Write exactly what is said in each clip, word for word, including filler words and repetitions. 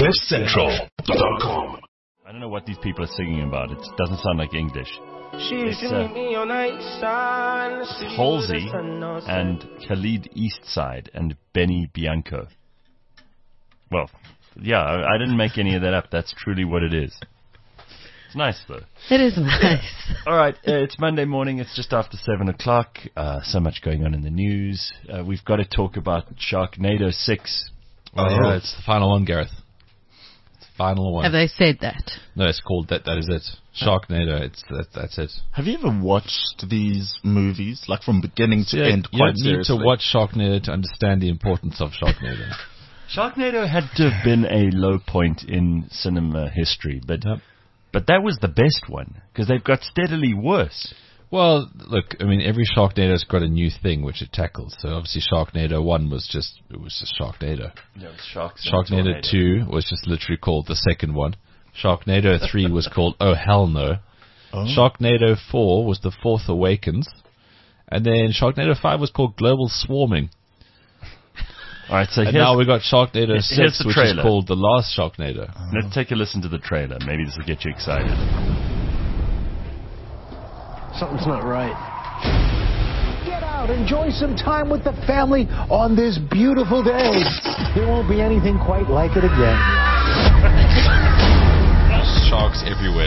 cliff central dot com. I don't know what these people are singing about. It doesn't sound like English. It's uh, Halsey and Khalid Eastside and Benny Bianco. Well, yeah, I, I didn't make any of that up. That's truly what it is. It's nice, though. It is nice. All right, uh, it's Monday morning. It's just after seven o'clock. Uh, so much going on in the news. Uh, we've got to talk about Sharknado six. Oh, yeah, it's the final one, Gareth. It's the final one. Have they said that? No, it's called that. That is it. Sharknado. It's that, That's it. Have you ever watched these movies, like from beginning to Yeah, end? you Quite don't need seriously? to watch Sharknado to understand the importance of Sharknado. Sharknado had to have been a low point in cinema history, but Yep. but that was the best one because they've got steadily worse. Well, look, I mean, every Sharknado's got a new thing which it tackles. So obviously, Sharknado one was just it was just Sharknado. Yeah, it was Sharks and Sharknado Tornado. two was just literally called the second one. Sharknado three was called Oh Hell No. Oh. Sharknado four was The Fourth Awakens. And then Sharknado five was called Global Swarming. All right, so And here's, now we got Sharknado here's six, the which is trailer. called The Last Sharknado. let's take a listen to the trailer. Maybe this will get you excited. Something's not right. Get out, enjoy some time with the family on this beautiful day. There won't be anything quite like it again. Sharks everywhere.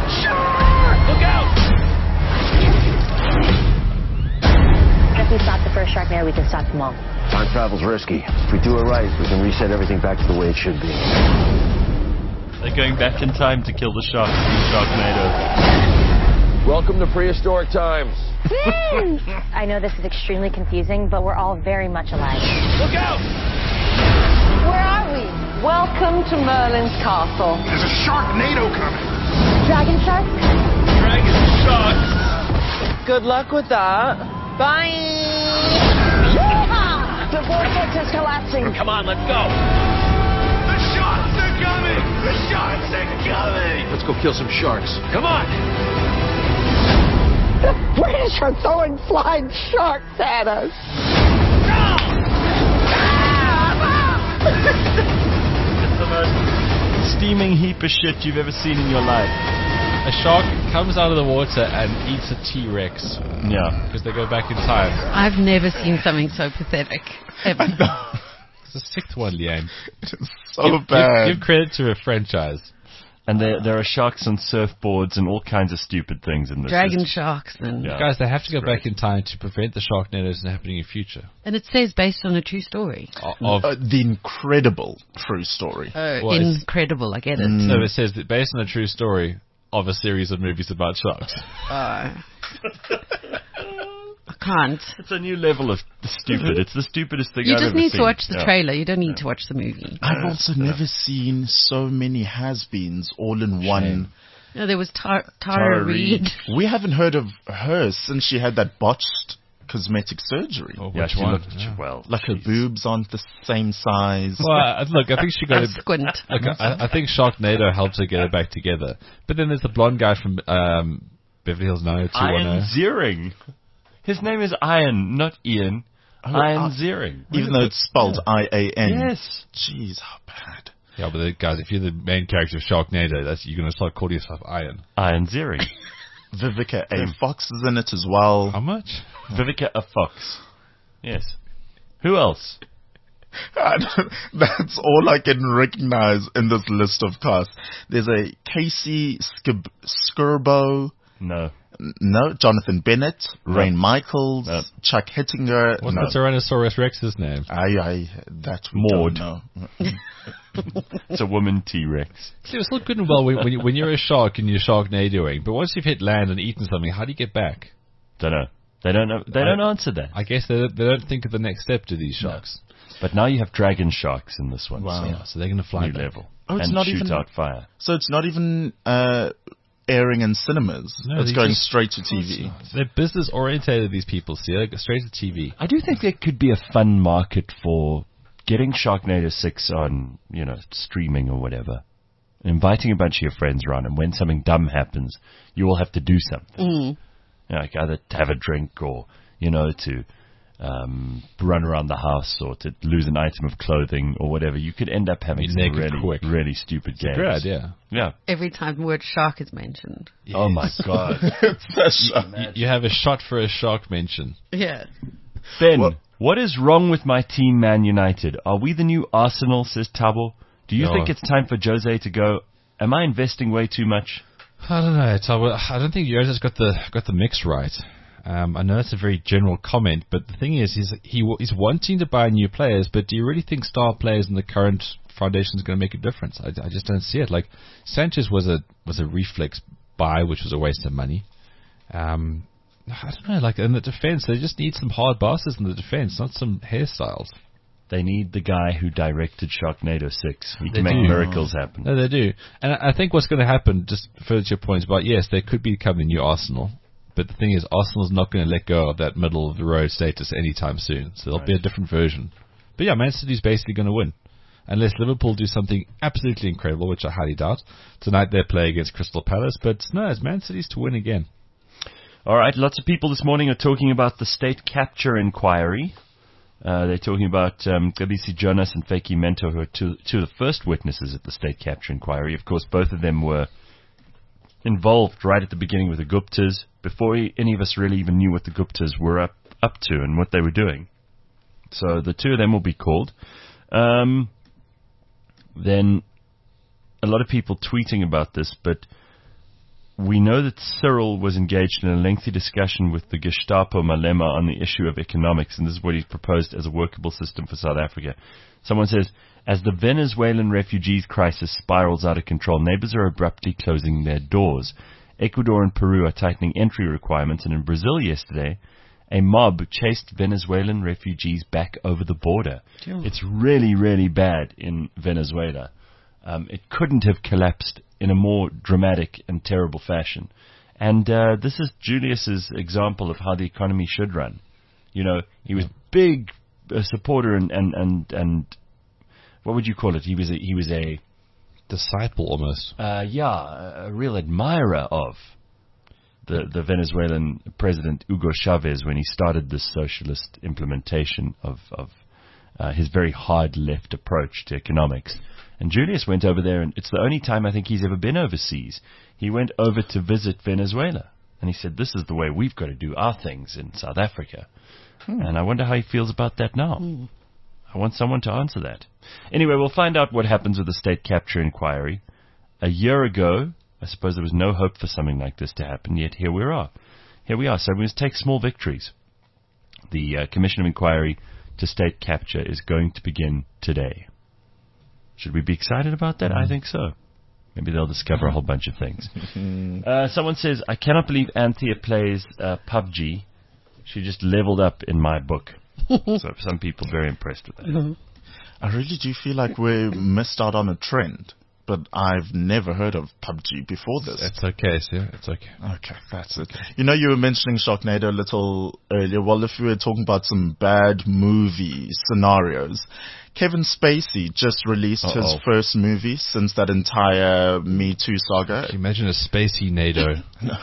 If we stop the first Sharknado, we can stop them all. Time travel's risky. If we do it right, we can reset everything back to the way it should be. They're going back in time to kill the sharks in Sharknado. Welcome to prehistoric times. I know this is extremely confusing, but we're all very much alive. Look out! Where are we? Welcome to Merlin's castle. There's a Sharknado coming. Dragon shark? Dragon sharks. Good luck with that. Bye. Yeehaw! The vortex is collapsing. Come on, let's go. The sharks are coming. The sharks are coming. Let's go kill some sharks. Come on. The British are throwing flying sharks at us. It's the most steaming heap of shit you've ever seen in your life. A shark comes out of the water and eats a T-Rex Yeah. because they go back in time. I've never seen something so pathetic. Ever. It's the sixth one, Leanne. It's so Give, bad. give, give credit to a franchise. And there there are sharks on surfboards and all kinds of stupid things in this. Dragon It's- sharks and Yeah. Guys, they have to go That's back in time to prevent the Sharknadoes from happening in future. and it says based on a true story. Of, Uh, the incredible true story. Oh, Well, it's- incredible! I get it. So it says that based on a true story of a series of movies about sharks. Oh. I can't. It's a new level of stupid. It's the stupidest thing You I've just ever need seen. to watch the Yeah. trailer. You don't need to watch the movie. I've also never seen so many has-beens all in one. No, there was Tar- Tara, Tara Reid. Reid. We haven't heard of her since she had that botched cosmetic surgery. Oh, Yeah, which she one? looked Yeah. well. Like her jeez. boobs aren't the same size. Well, I- look, I think she got A it. squint. Look, I, I think Sharknado helps her get it back together. But then there's the blonde guy from um, Beverly Hills nine oh two one Ian oh. Ziering. His name is Ian, not Ian. Oh, Ian uh, Ziering. Even though it's spelled I A N. Yes. Jeez, how bad. Yeah, but the, guys, if you're the main character of Sharknado, that's you're going to start calling yourself Iron. Ian Ziering. Vivica A. Fox is in it as well. How much? Vivica a Fox. Yes. Who else? That's all I can recognize in this list of cast. There's a Casey Skib- Skirbo. No. No, Jonathan Bennett, No. Rain Michaels, No. Chuck Hittinger. What's no. the Tyrannosaurus Rex's name? I, I, that we Maud. don't know. It's a woman T-Rex. See, it's all good and well when, when, you, when you're a shark and you're Sharknadoing, but once you've hit land and eaten something, how do you get back? Don't know. They don't know. They I- don't answer that. I guess they, they don't think of the next step to these sharks. But now you have dragon sharks in this one. Wow. So Yeah, so they're going to fly new back. level. Oh, it's and not shoot even- out fire. So it's not even uh, airing in cinemas. No, it's they going just- straight to T V. They're business orientated, these people, see? They go straight to T V. I do think there could be a fun market for getting Sharknado six on, you know, streaming or whatever. Inviting a bunch of your friends around, and when something dumb happens, you all have to do something. Mm. You know, like either to have a drink or, you know, to um, run around the house or to lose an item of clothing or whatever, you could end up having Be some naked really, quick. really stupid games. Great idea. Yeah. Every time the word shark is mentioned. Oh my God. You, you have a shot for a shark mention. Yeah. Ben, What? what is wrong with my team, Man United? Are we the new Arsenal, says Tabo? Do you No. think it's time for Jose to go? Am I investing way too much? I don't know. It's, I don't think Jose's got the got the mix right. Um, I know it's a very general comment, but the thing is, he's he he's wanting to buy new players. But do you really think star players in the current foundation is going to make a difference? I, I just don't see it. Like Sanchez was a was a reflex buy, which was a waste of money. Um, I don't know. Like in the defense, they just need some hard bosses in the defense, not some hairstyles. They need the guy who directed Sharknado six. He They can make do. miracles happen. No, they do. And I I think what's going to happen, just further to your points about, yes, they could become the new Arsenal. But the thing is, Arsenal's not going to let go of that middle-of-the-road status anytime soon. So there'll be a different version. But yeah, Man City's basically going to win. Unless Liverpool do something absolutely incredible, which I highly doubt. Tonight they play against Crystal Palace. But no, it's Man City's to win again. All right, lots of people this morning are talking about the state capture inquiry. Uh, they're talking about um, Kabisi Jonas and Feki Mento, who are two, two of the first witnesses at the state capture inquiry. Of course, both of them were involved right at the beginning with the Guptas, before any of us really even knew what the Guptas were up, up to and what they were doing. So the two of them will be called. Um, then a lot of people tweeting about this, but we know that Cyril was engaged in a lengthy discussion with the Gestapo Malema on the issue of economics, and this is what he's proposed as a workable system for South Africa. Someone says, as the Venezuelan refugees crisis spirals out of control, neighbors are abruptly closing their doors. Ecuador and Peru are tightening entry requirements, and in Brazil yesterday, a mob chased Venezuelan refugees back over the border. Sure. It's really, really bad in Venezuela. Um, it couldn't have collapsed in a more dramatic and terrible fashion. And uh, this is Julius's example of how the economy should run. You know, he was big a supporter and, and, and, and what would you call it? He was a, he was a Disciple almost. uh, yeah, a real admirer of the the Venezuelan president Hugo Chavez when he started this socialist implementation of of uh, his very hard left approach to economics. And Julius went over there, and it's the only time I think he's ever been overseas. He went over to visit Venezuela, and he said, "This is the way we've got to do our things in South Africa." Hmm. And I wonder how he feels about that now. Hmm. I want someone to answer that. Anyway, we'll find out what happens with the state capture inquiry. A year ago, I suppose there was no hope for something like this to happen, yet here we are. Here we are. So we must take small victories. The uh, Commission of Inquiry to State Capture is going to begin today. Should we be excited about that? I think so. Maybe they'll discover a whole bunch of things. uh, someone says, I cannot believe Anthea plays uh, P U B G. She just leveled up in my book. So some people very impressed with that. Mm-hmm. I really do feel like we missed out on a trend, but I've never heard of P U B G before this. It's okay, sir. It's okay. Okay, that's it. You know, you were mentioning Sharknado a little earlier. Well, if we were talking about some bad movie scenarios, Kevin Spacey just released Uh-oh. his first movie since that entire Me Too saga. Can you imagine a spacey NATO?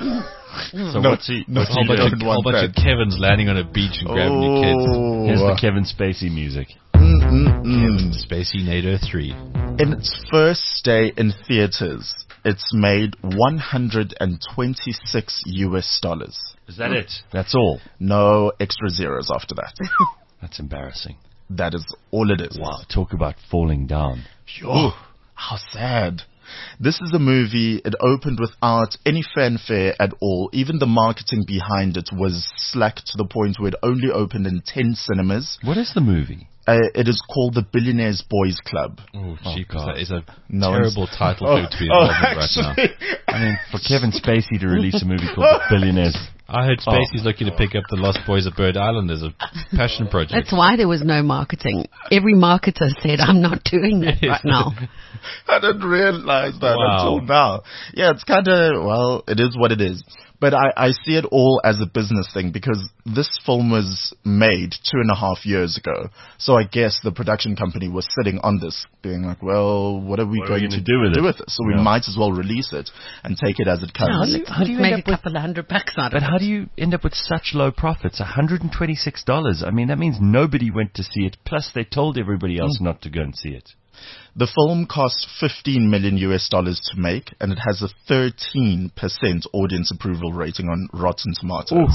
So No, what's he? no, What's A whole he bunch, doing? of, don't whole want bunch of that. Kevins landing on a beach and grabbing your kids. Oh, Here's the Kevin Spacey music. Mm-mm-mm. Spacey NATO three. In its first day in theaters, it's made one hundred twenty-six U S dollars. Is that it? That's all. No extra zeros after that. That's embarrassing. That is all it is. Wow, talk about falling down. Oh, how sad. This is a movie, it opened without any fanfare at all. Even the marketing behind it was slack to the point where it only opened in ten cinemas. What is the movie? Uh, it is called The Billionaires Boys Club. Oh, jeepers, God. that is a No terrible one's- title Oh, for it to be oh, involved in right now. actually, I mean, for Kevin Spacey to release a movie called The Billionaires. I heard Spacey's looking to pick up the Lost Boys of Bird Island as a passion project. That's why there was no marketing. every marketer said, I'm not doing that right now. I didn't realize that Wow. until now. Yeah, it's kind of, well, it is what it is. But I, I see it all as a business thing because this film was made two and a half years ago. So I guess the production company was sitting on this being like, well, what are we What are we going gonna to do with do it? with it? So we Yeah. might as well release it and take it as it No, comes. let's, how do you let's end make up a with- couple of hundred bucks out But of how it. do you end up with such low profits? one hundred twenty-six dollars. I mean, that means nobody went to see it. Plus, they told everybody else Mm. not to go and see it. The film cost fifteen million U S dollars to make, and it has a thirteen percent audience approval rating on Rotten Tomatoes.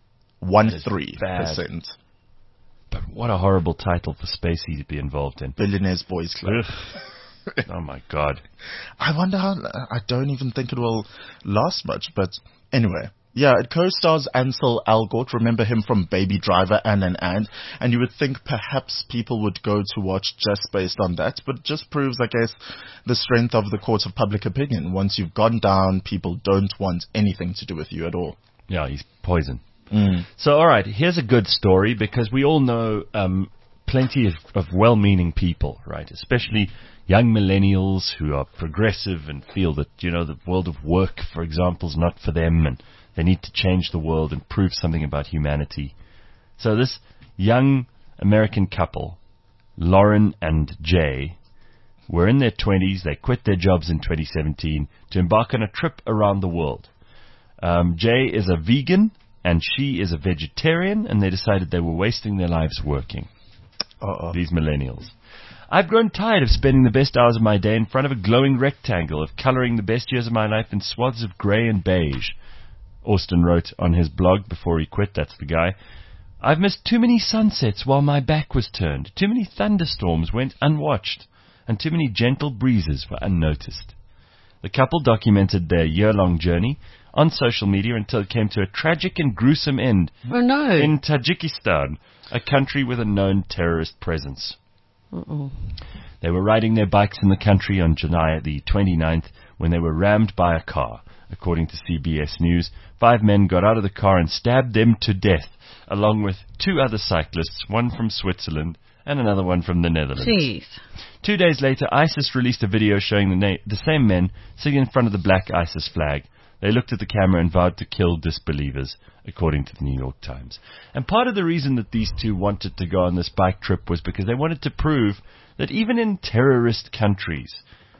One three percent. But what a horrible title for Spacey to be involved in. Billionaires Boys Club. Ugh. Oh my God. I wonder how, I don't even think it will last much, but anyway. Yeah, it co-stars Ansel Elgort. Remember him from Baby Driver and an And. And you would think perhaps people would go to watch just based on that, but it just proves, I guess, the strength of the court of public opinion. Once you've gone down, people don't want anything to do with you at all. Yeah, he's poison. So, all right, here's a good story because we all know um, plenty of, of well-meaning people, right? Especially young millennials who are progressive and feel that, you know, the world of work, for example, is not for them and they need to change the world and prove something about humanity. So this young American couple, Lauren and Jay, were in their twenties. They quit their jobs in twenty seventeen to embark on a trip around the world. Um, Jay is a vegan and she is a vegetarian, and they decided they were wasting their lives working. Uh-oh. These millennials. I've grown tired of spending the best hours of my day in front of a glowing rectangle, of coloring the best years of my life in swaths of grey and beige. Austin wrote on his blog before he quit, that's the guy. I've missed too many sunsets while my back was turned. Too many thunderstorms went unwatched. And too many gentle breezes were unnoticed. The couple documented their year-long journey on social media until it came to a tragic and gruesome end Oh, no. in Tajikistan, a country with a known terrorist presence. Uh-oh. They were riding their bikes in the country on July the twenty-ninth when they were rammed by a car. According to C B S News, five men got out of the car and stabbed them to death, along with two other cyclists, one from Switzerland and another one from the Netherlands. Jeez. Two days later, ISIS released a video showing the, na- the same men sitting in front of the black ISIS flag. They looked at the camera and vowed to kill disbelievers, according to the New York Times. And part of the reason that these two wanted to go on this bike trip was because they wanted to prove that even in terrorist countries,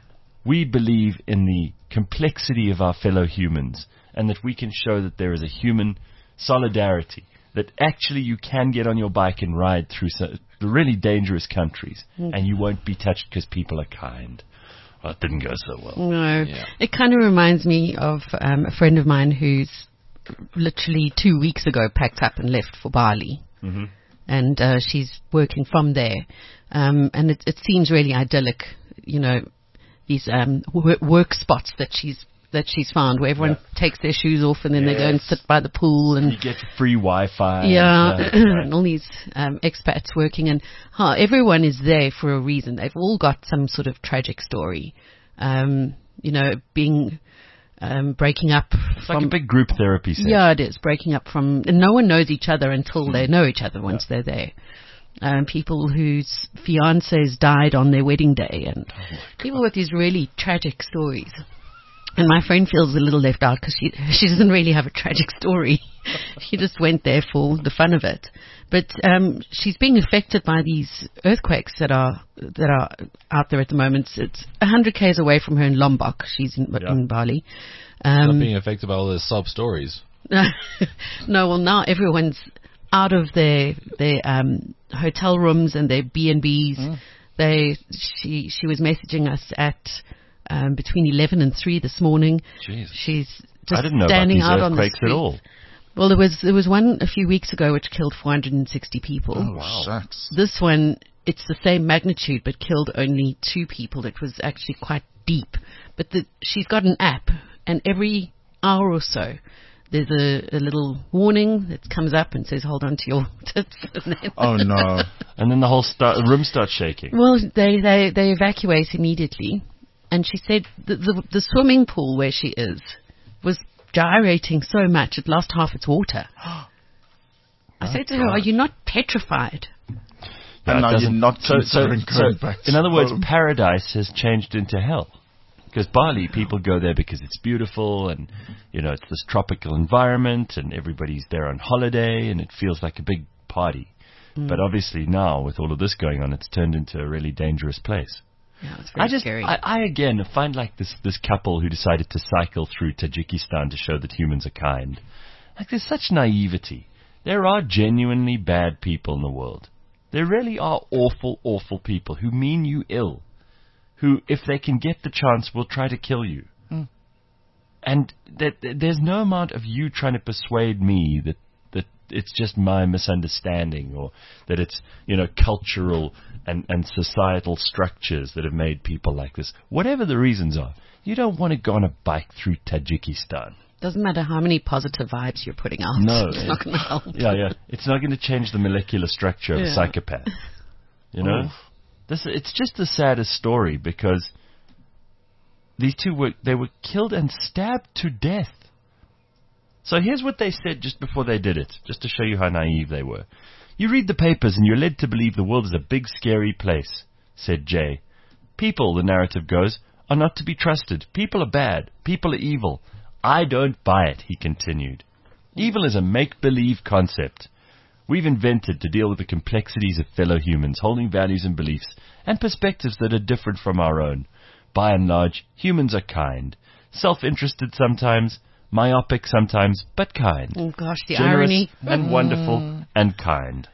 we believe in the complexity of our fellow humans and that we can show that there is a human solidarity, that actually you can get on your bike and ride through some really dangerous countries and you won't be touched because people are kind. Well, it didn't go so well. No. Yeah. It kind of reminds me of um, a friend of mine who's literally two weeks ago packed up and left for Bali. Mm-hmm. And uh, she's working from there. Um, and it, it seems really idyllic, you know, these um, w- work spots that she's that she's found where everyone Yeah. takes their shoes off and then they go and Yes. sit by the pool and You get free Wi-Fi. yeah, and, uh, and all these um, expats working, and huh, everyone is there for a reason. They've all got some sort of tragic story. Um, you know, being um, breaking up it's from like a big group therapy session. yeah, it is breaking up from, and no one knows each other until they know each other once they're there. Um, people whose fiancés died on their wedding day, and people with these really tragic stories. And my friend feels a little left out because she she doesn't really have a tragic story. She just went there for the fun of it. But um, she's being affected by these earthquakes that are that are out there at the moment. It's one hundred k's away from her in Lombok. She's in, Yeah. in Bali. Not Um, being affected by all the sob stories. no, well now everyone's out of their their um, hotel rooms and their B and B's. Mm. They she she was messaging us at um, between eleven and three this morning. Jeez. She's just I didn't know about standing these out on the earthquakes street. at all. Well, there was there was one a few weeks ago which killed four hundred sixty people. Oh, shucks. This one, it's the same magnitude but killed only two people. It was actually quite deep. But the, she's got an app, and every hour or so, there's a, a little warning that comes up and says, "Hold on to your tits." And then, Oh, no. And then the whole start, the room starts shaking. well, they, they they evacuate immediately, and she said the, the the swimming pool where she is was gyrating so much it lost half its water. I said to her, "Are you not petrified?" And it now you're doesn't- not so, so, considering so, going back to in other words, home. paradise has changed into hell. Because Bali, people go there because it's beautiful and, you know, it's this tropical environment and everybody's there on holiday and it feels like a big party. Mm. But obviously now, with all of this going on, it's turned into a really dangerous place. Yeah, it's very I just, scary. I, I again find like this, this couple who decided to cycle through Tajikistan to show that humans are kind. Like there's such naivety. There are genuinely bad people in the world. There really are awful, awful people who mean you ill. Who, if they can get the chance, will try to kill you. Mm. And that, that there's no amount of you trying to persuade me that, that it's just my misunderstanding or that it's, you know, cultural and, and societal structures that have made people like this. Whatever the reasons are, you don't want to go on a bike through Tajikistan. Doesn't matter how many positive vibes you're putting out. No. It's not going to help. Yeah, yeah. It's not going to change the molecular structure of a Yeah. psychopath. You know? Oof. This, it's just the saddest story because these two were, they were killed and stabbed to death. So here's what they said just before they did it, just to show you how naive they were. You read the papers and you're led to believe the world is a big scary place, said Jay. People, the narrative goes, are not to be trusted. People are bad. People are evil. I don't buy it, he continued. Evil is a make-believe concept we've invented to deal with the complexities of fellow humans, holding values and beliefs and perspectives that are different from our own. By and large, humans are kind, self-interested sometimes, myopic sometimes, but kind. Oh gosh, the Generous irony. and wonderful and kind.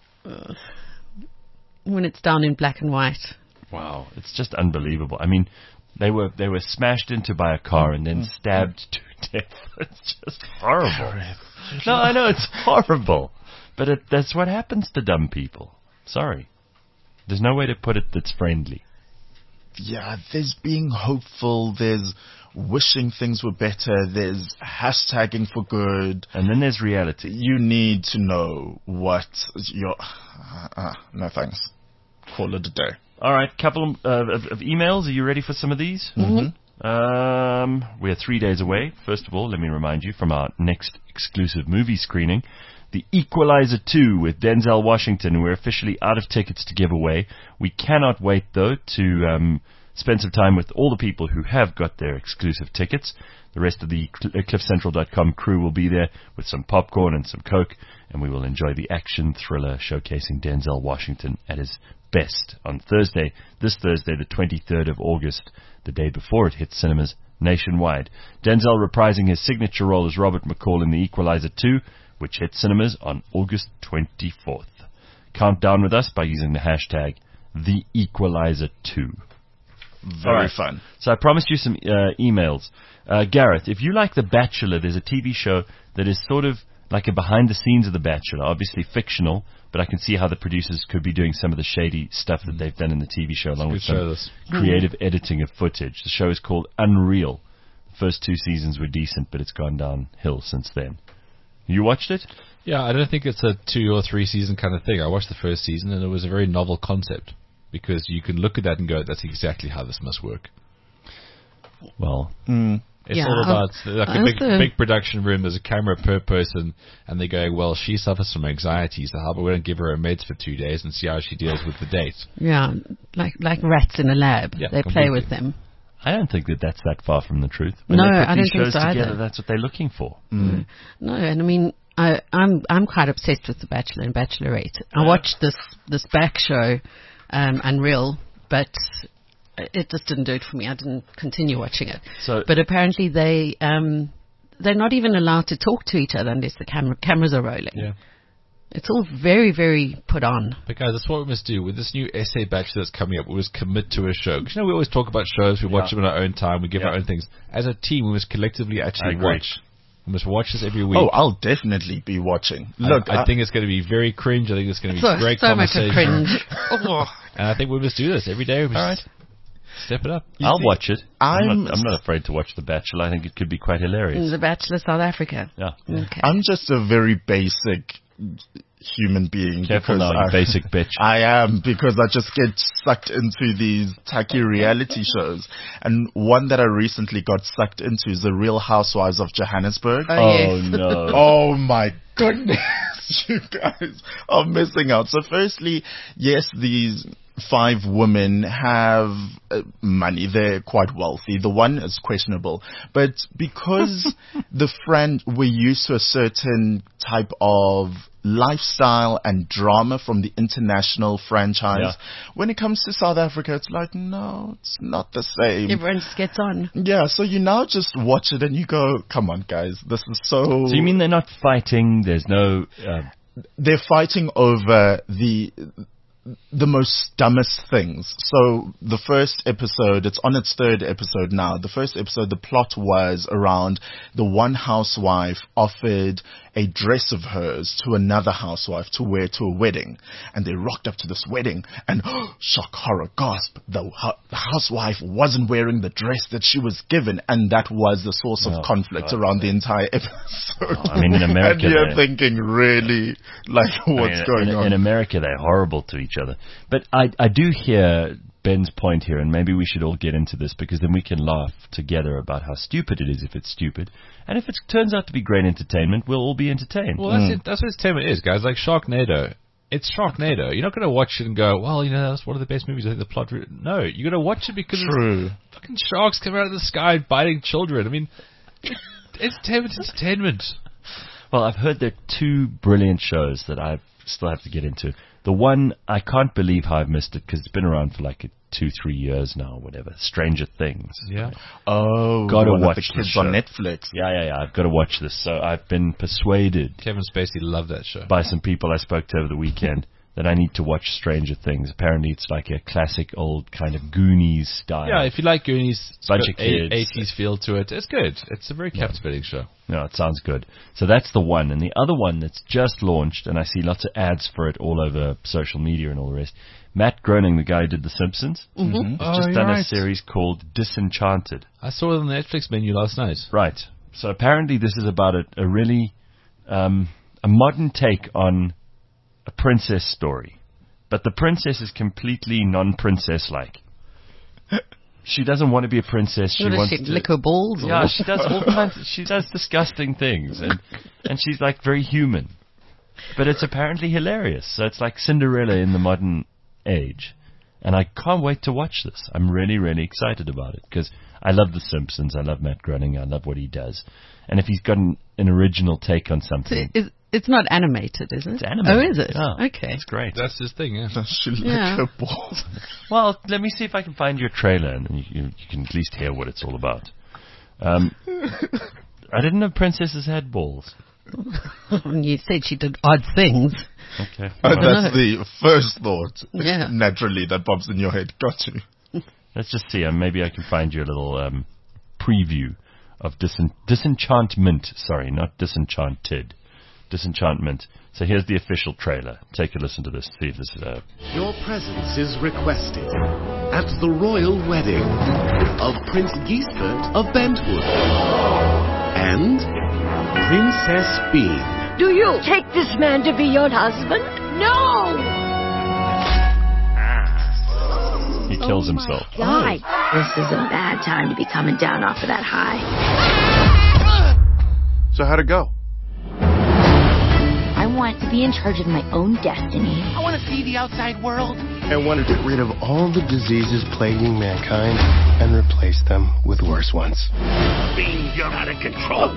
When it's down in black and white. Wow, it's just unbelievable. I mean, they were they were smashed into by a car and then stabbed to death. It's just horrible. No, I know it's horrible, but it, that's what happens to dumb people. Sorry, there's no way to put it that's friendly. Yeah, there's being hopeful, there's wishing things were better, there's hashtagging for good. And then there's reality. You need to know what your... Uh, uh, no thanks. Call it a day. All right, couple uh, of, of emails. Are you ready for some of these? Mm-hmm. Um, we're three days away. First of all, let me remind you from our next exclusive movie screening, The Equalizer two with Denzel Washington. We're officially out of tickets to give away. We cannot wait, though, to um, spend some time with all the people who have got their exclusive tickets. The rest of the cliff central dot com crew will be there with some popcorn and some Coke, and we will enjoy the action thriller showcasing Denzel Washington at his best on Thursday, this Thursday, the twenty-third of August, the day before it hits cinemas nationwide. Denzel reprising his signature role as Robert McCall in The Equalizer two, which hits cinemas on August twenty-fourth. Count down with us by using the hashtag The Equalizer two. Very right. fun. So I promised you some uh, emails. Uh, Gareth, if you like The Bachelor, there's a T V show that is sort of like a behind the scenes of The Bachelor, obviously fictional, but I can see how the producers could be doing some of the shady stuff that they've done in the T V show, along with Good show, some this. creative editing of footage. The show is called Unreal. The first two seasons were decent, but it's gone downhill since then. You watched it? Yeah, I don't think it's a two or three season kind of thing. I watched the first season and it was a very novel concept because you can look at that and go, that's exactly how this must work. Well, Mm. It's Yeah, all I- about like I a big, also- big production room. There's a camera per person, and they go, "Well, she suffers from anxiety, so how about we don't give her a meds for two days and see how she deals with the date?" Yeah, like like rats in a lab. Yeah, they play completely. with them. I don't think that that's that far from the truth. When No, they put I these don't think shows so either. together, that's what they're looking for. Mm. No, and I mean, I, I'm I'm quite obsessed with The Bachelor and Bachelorette. I watched this this back show, um, Unreal, but it just didn't do it for me. I didn't continue watching it. So, But apparently they um, they're not even allowed to talk to each other unless the camera cameras are rolling. Yeah. It's all very very put on. But guys, that's what we must do with this new essay batch that's coming up. We must commit to a show. 'Cause, you know, we always talk about shows. We watch Yeah. them in our own time. We give Yeah. our own things. As a team, we must collectively I actually agree. watch. We must watch this every week. Oh, I'll definitely be watching. Look, I, I I- think it's going to be very cringe. I think it's going to be So, great so much of conversation. cringe. Oh. And I think we must do this every day. We must All right. Step it up. You I'll see, watch it. I'm, I'm- not, I'm not afraid to watch The Bachelor. I think it could be quite hilarious. The Bachelor South Africa. Yeah. Okay. I'm just a very basic human being. Careful because now, you I- basic bitch. I am, because I just get sucked into these tacky reality shows. And one that I recently got sucked into is The Real Housewives of Johannesburg. Oh, Oh, yes. no. Oh my goodness. You guys are missing out. So firstly, yes, these five women have uh, money. They're quite wealthy. The one is questionable. But because the friend, we're used to a certain type of lifestyle and drama from the international franchise, Yeah. when it comes to South Africa, it's like, no, it's not the same. Everyone just gets on. Yeah, so you now just watch it and you go, come on, guys, this is so... So you mean they're not fighting? There's no... Uh, They're fighting over the the most dumbest things. So the first episode, it's on its third episode now. The first episode, the plot was around the one housewife offered a dress of hers to another housewife to wear to a wedding. And they rocked up to this wedding and shock, horror, gasp. The, hu- the housewife wasn't wearing the dress that she was given. And that was the source of Oh, conflict God. around the entire episode. Oh, I mean, in America, and you're they- thinking, really, like, what's I mean, going in, on? in America, they're horrible to each other. But I, I do hear Ben's point here, and maybe we should all get into this because then we can laugh together about how stupid it is if it's stupid. And if it turns out to be great entertainment, we'll all be entertained. Well, that's, it, that's what entertainment is, guys. Like Sharknado. It's Sharknado. You're not going to watch it and go, well, you know, that's one of the best movies. I think the plot... Re-. No, you're going to watch it because True. fucking sharks come out of the sky biting children. I mean, entertainment's entertainment. Well, I've heard there are two brilliant shows that I still have to get into. The one, I can't believe how I've missed it because it's been around for like two, three years now or whatever. Stranger Things. Yeah. Oh, Gotta one of watch the this kids show. on Netflix. Yeah, yeah, yeah. I've got to watch this. So I've been persuaded Kevin Spacey loved that show. by some people I spoke to over the weekend that I need to watch Stranger Things. Apparently it's like a classic old kind of Goonies style. Yeah, if you like Goonies, it's Bunch got of kids. eighties feel to it. It's good. It's a very captivating show. No, it sounds good. So that's the one. And the other one that's just launched, and I see lots of ads for it all over social media and all the rest. Matt Groening, the guy who did The Simpsons, Mm-hmm. has just Oh, done you're a right. series called Disenchanted. I saw it on the Netflix menu last night. Right. So apparently this is about a, a really um, a modern take on a princess story. But the princess is completely non-princess-like. She doesn't want to be a princess. She What does wants she to lick her balls? Or? Yeah, she does all kinds. Of, she does disgusting things, and and she's like very human. But it's apparently hilarious. So it's like Cinderella in the modern age, and I can't wait to watch this. I'm really, really excited about it because I love The Simpsons. I love Matt Groening. I love what he does. And if he's got an, an original take on So something, is, it's not animated, is it? it's animated. Oh, is it? Yeah, Okay. it's great. That's his thing, yeah. She lick Yeah. her balls. Well, let me see if I can find you a trailer, and then you, you, you can at least hear what it's all about. Um, I didn't know princesses had balls. You said she did odd things. Okay. Uh, Well, that's the first thought, Yeah. naturally, that pops in your head. Got you. let's just see. Um, maybe I can find you a little um, preview of Disen- Disenchantment. Sorry, not Disenchanted. Disenchantment. So here's the official trailer. Take a listen to this. See if this is a... Your presence is requested at the royal wedding of Prince Gisbert of Bentwood and Princess Bean. Do you take this man to be your husband? No! He kills himself. Why? This is a bad time to be coming down off of that high. So how'd it go? I want to be in charge of my own destiny. I want to see the outside world. I want to get rid of all the diseases plaguing mankind and replace them with worse ones. Bean, you're out of control.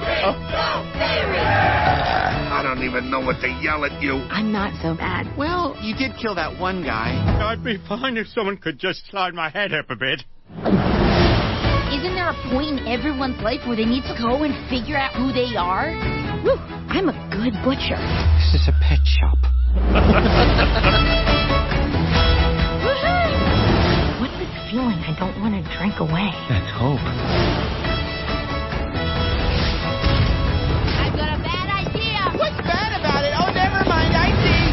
I don't even know what to yell at you. I'm not so bad. Well, you did kill that one guy. I'd be fine if someone could just slide my head up a bit. Isn't there a point in everyone's life where they need to go and figure out who they are? Whew, I'm a good butcher. This is a pet shop. What's this feeling I don't want to drink away? That's hope. I've got a bad idea. What's bad about it? Oh, never mind. I see.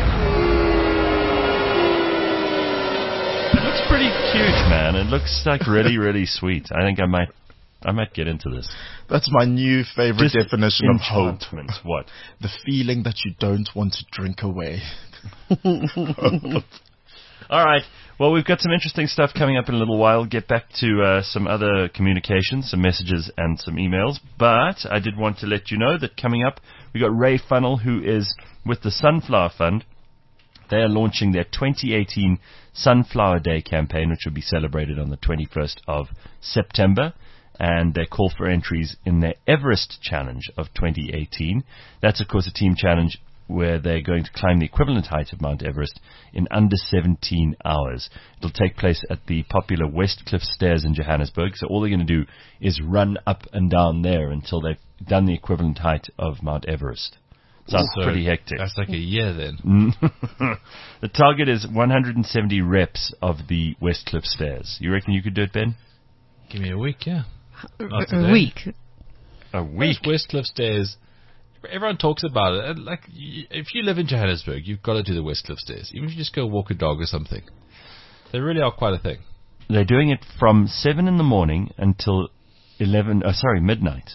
It looks pretty cute, man. It looks like really, really sweet. I think I might... I might get into this. That's my new favorite definition of hope. Disenchantment. What? The feeling that you don't want to drink away. All right. Well, we've got some interesting stuff coming up in a little while. Get back to uh, some other communications, some messages and some emails. But I did want to let you know that coming up, we got Ray Funnell, who is with the Sunflower Fund. They are launching their twenty eighteen Sunflower Day campaign, which will be celebrated on the twenty-first of September. And they call for entries in their Everest Challenge of twenty eighteen. That's, of course, a team challenge where they're going to climb the equivalent height of Mount Everest in under seventeen hours. It'll take place at the popular Westcliff Stairs in Johannesburg. So all they're going to do is run up and down there until they've done the equivalent height of Mount Everest. Sounds so pretty hectic. That's like a year then. The target is one hundred seventy reps of the Westcliff Stairs. You reckon you could do it, Ben? Give me a week, yeah. A, a week. A week? Westcliff Stairs. Everyone talks about it. Like, if you live in Johannesburg, you've got to do the Westcliff Stairs. Even if you just go walk a dog or something. They really are quite a thing. They're doing it from seven in the morning until eleven. Oh, sorry, midnight.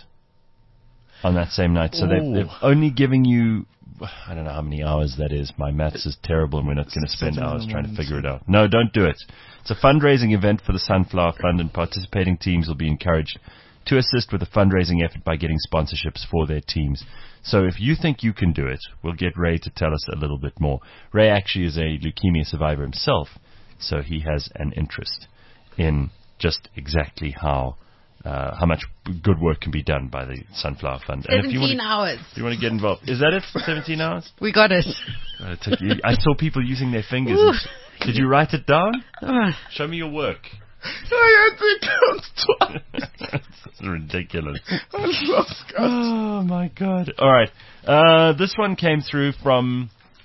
On that same night. So they're, they're only giving you, I don't know how many hours that is. My maths is terrible and we're not going to spend hours trying to figure it out. No, don't do it. It's a fundraising event for the Sunflower Fund, and participating teams will be encouraged to assist with the fundraising effort by getting sponsorships for their teams. So if you think you can do it, we'll get Ray to tell us a little bit more. Ray actually is a leukemia survivor himself, so he has an interest in just exactly how Uh, how much good work can be done by the Sunflower Fund. seventeen and if you want to, hours. If you want to get involved. Is that it for seventeen hours? We got it. Uh, it took you, I saw people using their fingers. And, did you write it down? Uh, Show me your work. I had to count twice. That's ridiculous. I lost count. Oh, my God. All right. Uh, this one came through from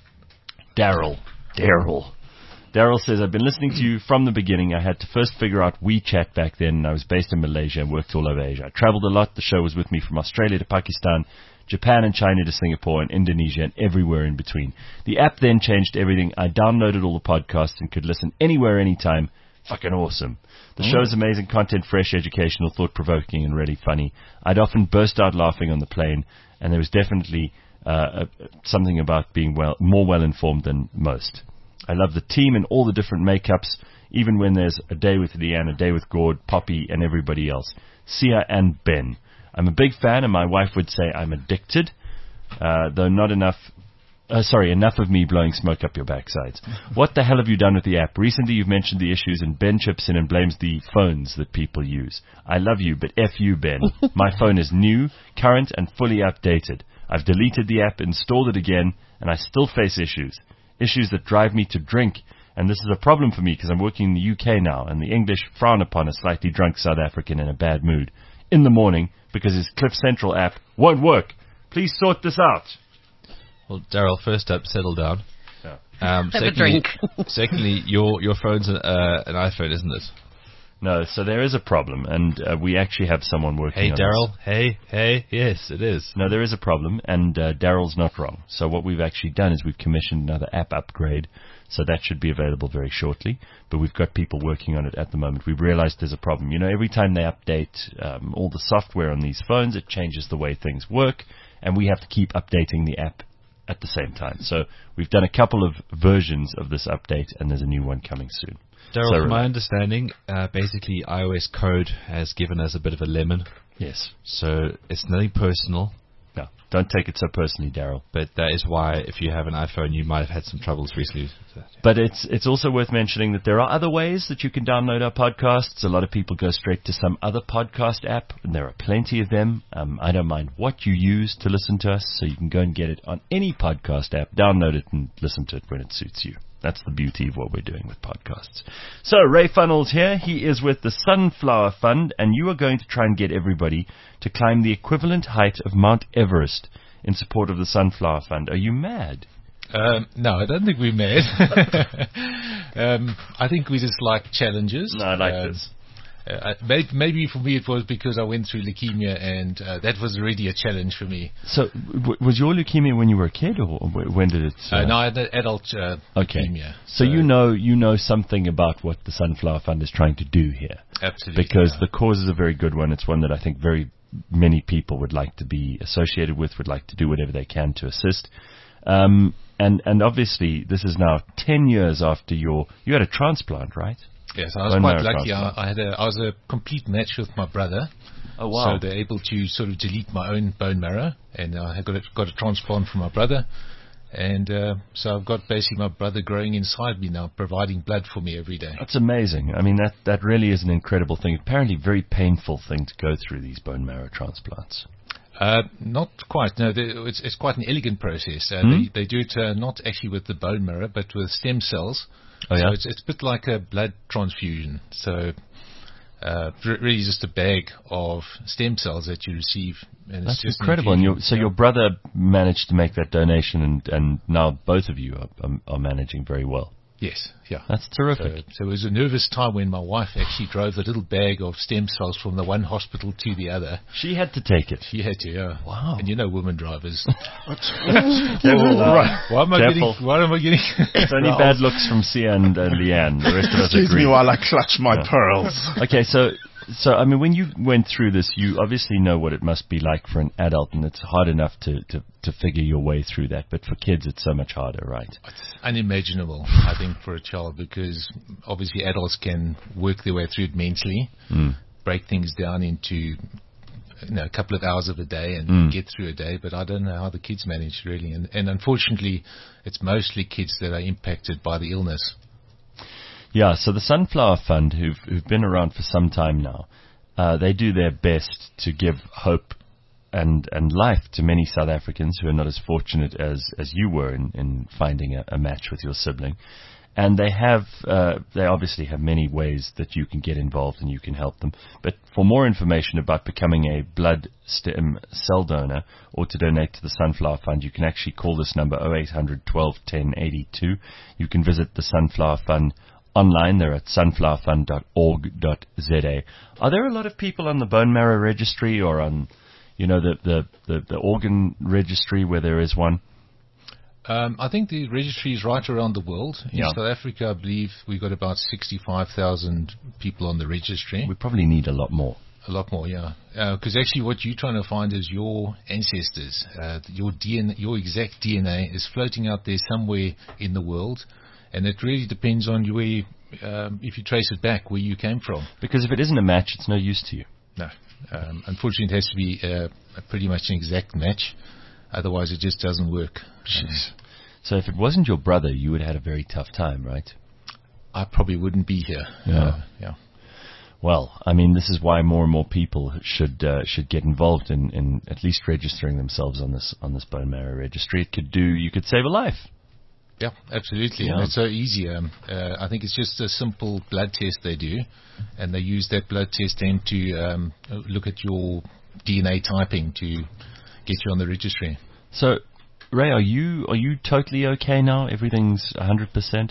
Daryl. Daryl. Daryl says, I've been listening to you from the beginning. I had to first figure out WeChat back then, and I was based in Malaysia and worked all over Asia. I traveled a lot. The show was with me from Australia to Pakistan, Japan and China to Singapore and Indonesia and everywhere in between. The app then changed everything. I downloaded all the podcasts and could listen anywhere, anytime. Fucking awesome. The Oh. show's amazing content, fresh, educational, thought-provoking, and really funny. I'd often burst out laughing on the plane, and there was definitely uh, uh, something about being well, more well-informed than most. I love the team and all the different makeups, even when there's a day with Leanne, a day with Gord, Poppy, and everybody else. Sia and Ben. I'm a big fan, and my wife would say I'm addicted, uh, though not enough... Uh, sorry, enough of me blowing smoke up your backsides. What the hell have you done with the app? Recently you've mentioned the issues, and Ben chips in and blames the phones that people use. I love you, but F you, Ben. My phone is new, current, and fully updated. I've deleted the app, installed it again, and I still face issues. Issues that drive me to drink, and this is a problem for me because I'm working in the U K now, and the English frown upon a slightly drunk South African in a bad mood in the morning because his Cliff Central app won't work. Please sort this out. Well, Daryl, first up, settle down. Yeah. Um, Have a secondly, drink. secondly, your your phone's an, uh, an iPhone, isn't it? No, so there is a problem, and uh, we actually have someone working Hey, on Daryl. this. Hey, hey. Yes, it is. No, there is a problem, and uh, Daryl's not wrong. So what we've actually done is we've commissioned another app upgrade, so that should be available very shortly. But we've got people working on it at the moment. We've realized there's a problem. You know, every time they update um, all the software on these phones, it changes the way things work, and we have to keep updating the app at the same time. So we've done a couple of versions of this update, and there's a new one coming soon. Daryl, So from my relax. understanding, uh, basically iOS code has given us a bit of a lemon. Yes. So it's nothing personal. No, don't take it so personally, Daryl. But that is why, if you have an iPhone, you might have had some troubles recently. But it's it's also worth mentioning that there are other ways that you can download our podcasts. A lot of people go straight to some other podcast app, and there are plenty of them. Um, I don't mind what you use to listen to us, so you can go and get it on any podcast app, download it, and listen to it when it suits you. That's the beauty of what we're doing with podcasts. So, Ray Funnell's here. He is with the Sunflower Fund, and you are going to try and get everybody to climb the equivalent height of Mount Everest in support of the Sunflower Fund. Are you mad? Um, no, I don't think we're mad. um, I think we just like challenges. No, I like um, this. Uh, maybe, maybe for me it was because I went through leukemia, and uh, that was already a challenge for me. So, w- was your leukemia when you were a kid, or w- when did it? Uh, no, I had an adult uh, okay. leukemia. So, so you know, you know something about what the Sunflower Fund is trying to do here. Absolutely. Because yeah. the cause is a very good one. It's one that I think very many people would like to be associated with, would like to do whatever they can to assist. Um, and, and obviously, this is now ten years after your, you had a transplant, right? Yes, I was Bone quite marrow lucky. I, transplant. I had a, I was a complete match with my brother. Oh, wow. So they're able to sort of delete my own bone marrow, and I got a, got a transplant from my brother. And uh, so I've got basically my brother growing inside me now, providing blood for me every day. That's amazing. I mean, that, that really is an incredible thing. Apparently, very painful thing to go through these bone marrow transplants. Uh, not quite. No, they, it's, it's quite an elegant process. Uh, Hmm? they, they do it uh, not actually with the bone marrow, but with stem cells. Oh, yeah? So it's, it's a bit like a blood transfusion. So uh, re- really just a bag of stem cells that you receive. And it's That's just incredible. And infusion. your, so Yeah. your brother managed to make that donation, and, and now both of you are, are, are managing very well. Yes, yeah. That's terrific. So, so it was a nervous time when my wife actually drove the little bag of stem cells from the one hospital to the other. She had to take it. She had to, yeah. Wow. And you know women drivers. Careful. Right. Why am I Careful. getting... Why am I getting... It's only bad looks from Sia and uh, Leanne. The rest of us Excuse agree. me while I clutch my Yeah. pearls. Okay, so so I mean, when you went through this, you obviously know what it must be like for an adult, and it's hard enough to, to, to figure your way through that. But for kids, it's so much harder, right? Unimaginable, I think, for a child, because obviously adults can work their way through it mentally, Mm. break things down into you know, a couple of hours of a day and Mm. get through a day, but I don't know how the kids manage, really. And, and unfortunately, it's mostly kids that are impacted by the illness. Yeah, so the Sunflower Fund, who've, who've been around for some time now, uh, they do their best to give hope and, and life to many South Africans who are not as fortunate as, as you were in, in finding a, a match with your sibling. And they have, uh, they obviously have many ways that you can get involved and you can help them. But for more information about becoming a blood stem cell donor or to donate to the Sunflower Fund, you can actually call this number oh eight hundred, twelve, ten, eighty-two. You can visit the Sunflower Fund online. They're at sunflower fund dot org dot z a. Are there a lot of people on the bone marrow registry or on, you know, the, the, the, the organ registry where there is one? Um, I think the registry is right around the world. In Yeah. South Africa, I believe we've got about sixty-five thousand people on the registry. We probably need a lot more. A lot more, yeah. Because actually what you're trying to find is your ancestors. Uh, your D N A, your exact D N A is floating out there somewhere in the world. And it really depends on where, um, if you trace it back, where you came from. Because if it isn't a match, it's no use to you. No. Um, unfortunately, it has to be uh, pretty much an exact match. Otherwise, it just doesn't work. Jeez. So if it wasn't your brother, you would have had a very tough time, right? I probably wouldn't be here. Yeah. Uh, yeah. Well, I mean, this is why more and more people should uh, should get involved in, in at least registering themselves on this on this bone marrow registry. It could do, you could save a life. Yeah, absolutely. Yeah. And it's so easy. Um, uh, I think it's just a simple blood test they do, and they use that blood test then to um, look at your D N A typing to get you on the registry. So, Ray, are you are you totally okay now? Everything's one hundred percent?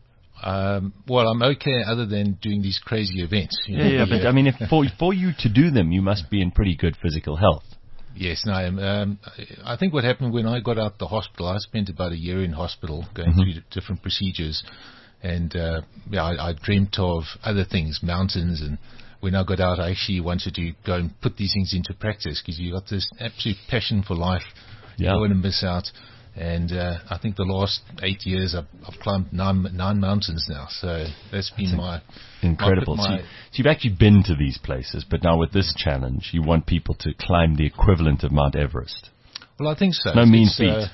Um, well, I'm okay other than doing these crazy events. you Yeah, know, yeah, the, but uh, I mean, if for, for you to do them, you must be in pretty good physical health. Yes, no, um, um, I think what happened when I got out the hospital, I spent about a year in hospital going Mhm. through the different procedures, and uh, yeah, I, I dreamt of other things, mountains, and when I got out, I actually wanted to go and put these things into practice because you got this absolute passion for life. You Yeah. don't want to miss out. And uh, I think the last eight years I've, I've climbed nine, nine mountains now, so that's been my Incredible. My, so, my, you, so you've actually been to these places, but now with this challenge, you want people to climb the equivalent of Mount Everest. well, I think so. No mean It's, feat. Uh,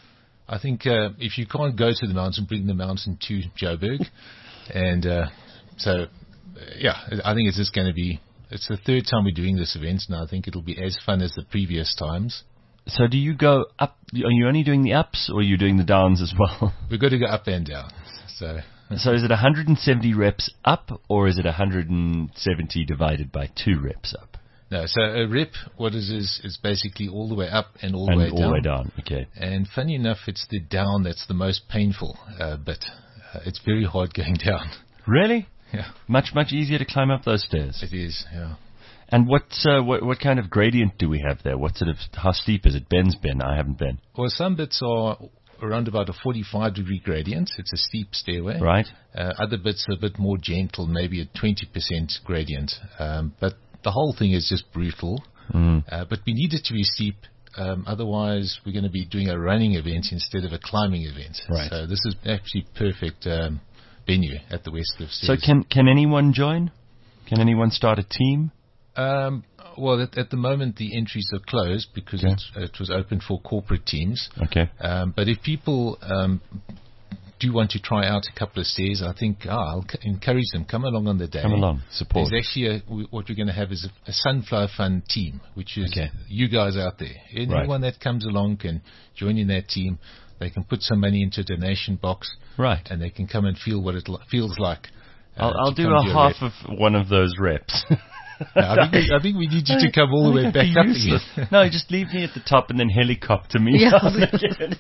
I think uh, if you can't go to the mountain, bring the mountain to Joburg, and uh, so uh, yeah, I think it's just going to be. It's the third time we're doing this event, and I think it'll be as fun as the previous times. So do you go up, are you only doing the ups or are you doing the downs as well? We've got to go up and down. So So is it one hundred seventy reps up or is it one hundred seventy divided by two reps up? no, so a rep, what it is is is basically all the way up and all the And way all down. the way down, okay. And funny enough, it's the down that's the most painful uh, bit. Uh, it's very hard going down. Really? Yeah, Much, much easier to climb up those stairs. it is. Yeah. And what, uh, what what kind of gradient do we have there? What sort of, how steep is it? Ben's been, I haven't been. Well, some bits are around about a forty-five degree gradient. It's a steep stairway. Right. Uh, other bits are a bit more gentle, maybe a twenty percent gradient. Um, but the whole thing is just brutal. Mm. Uh, but we need it to be steep Um, otherwise, we're going to be doing a running event instead of a climbing event. Right. So this is actually perfect um, venue at the Westcliff Stairs. So can can anyone join? Can anyone start a team? Um, well, at, at the moment, the entries are closed because Okay. it, it was open for corporate teams. Okay. Um, but if people um, do want to try out a couple of stairs, I think ah, I'll c- encourage them. Come along on the day. Come along, support. There's actually a, w- what we're going to have is a, a Sunflower Fund team, which is Okay. you guys out there. Anyone that comes along can join in that team. They can put some money into a donation box, Right. and they can come and feel what it li- feels like. uh, I'll, I'll to do come a to half rep. of one of those reps. No, I, think we, I think we need you to come all the way back up again. No, just leave me at the top and then helicopter me Yeah. down again.